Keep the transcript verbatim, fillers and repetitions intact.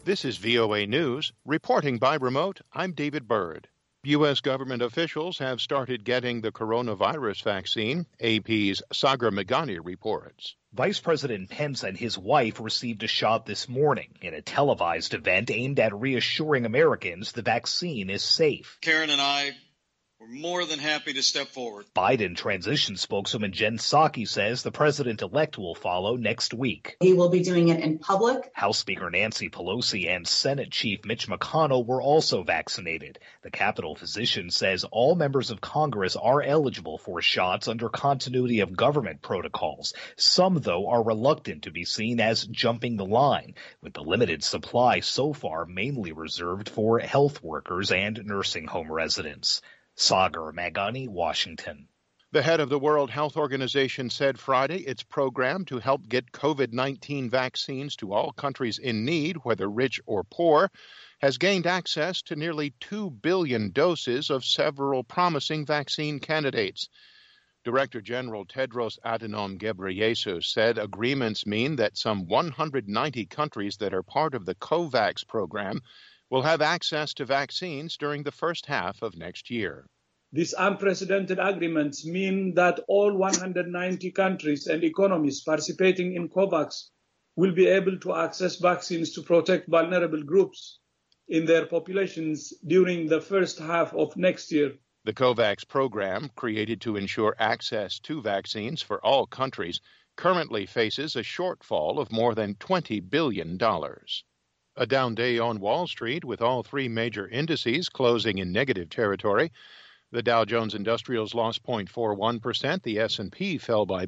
This is V O A News. Reporting by remote, I'm David Byrd. U S government officials have started getting the coronavirus vaccine, A P's Sagar Meghani reports. Vice President Pence and his wife received a shot this morning in a televised event aimed at reassuring Americans the vaccine is safe. Karen and I were more than happy to step forward. Biden transition spokeswoman Jen Psaki says the president-elect will follow next week. He will be doing it in public. House Speaker Nancy Pelosi and Senate Chief Mitch McConnell were also vaccinated. The Capitol physician says all members of Congress are eligible for shots under continuity of government protocols. Some, though, are reluctant to be seen as jumping the line, with the limited supply so far mainly reserved for health workers and nursing home residents. Sagar Meghani, Washington. The head of the World Health Organization said Friday its program to help get COVID nineteen vaccines to all countries in need, whether rich or poor, has gained access to nearly two billion doses of several promising vaccine candidates. Director General Tedros Adhanom Ghebreyesus said agreements mean that some one hundred ninety countries that are part of the COVAX program will have access to vaccines during the first half of next year. These unprecedented agreements mean that all one hundred ninety countries and economies participating in COVAX will be able to access vaccines to protect vulnerable groups in their populations during the first half of next year. The COVAX program, created to ensure access to vaccines for all countries, currently faces a shortfall of more than twenty billion dollars. A down day on Wall Street with all three major indices closing in negative territory. The Dow Jones Industrials lost zero point four one percent. The S and P fell by